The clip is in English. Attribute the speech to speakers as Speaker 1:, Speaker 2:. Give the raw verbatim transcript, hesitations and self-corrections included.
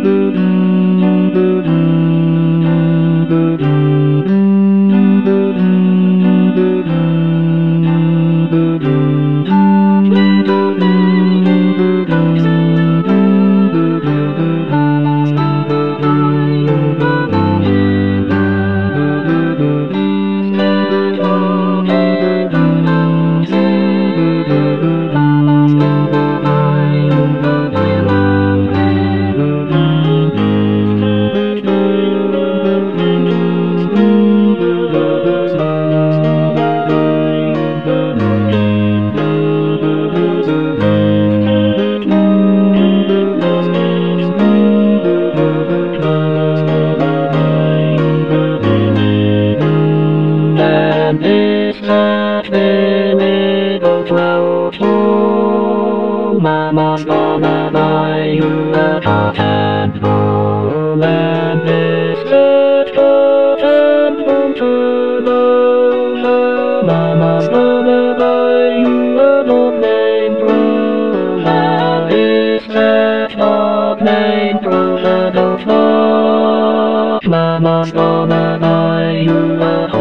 Speaker 1: And if that little cloud fall, Mama's gonna buy you a cotton ball. And if that cotton ball turn over, Mama's gonna buy you a dog named Roll. And if that dog named Roll don't fall, Mama's gonna buy you a